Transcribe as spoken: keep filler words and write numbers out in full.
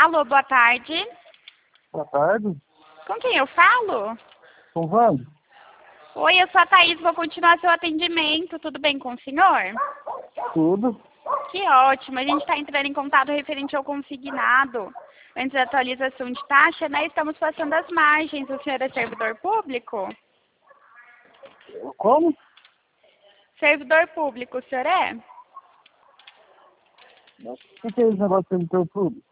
Alô, boa tarde. Boa tarde. Com quem eu falo? Com o Vando? Oi, eu sou a Thaís, vou continuar seu atendimento. Tudo bem com o senhor? Tudo. Que ótimo. A gente está entrando em contato referente ao consignado. Antes da atualização de taxa, né? Estamos passando as margens. O senhor é servidor público? Como? Servidor público, o senhor é? O que, que é esse negócio de servidor público?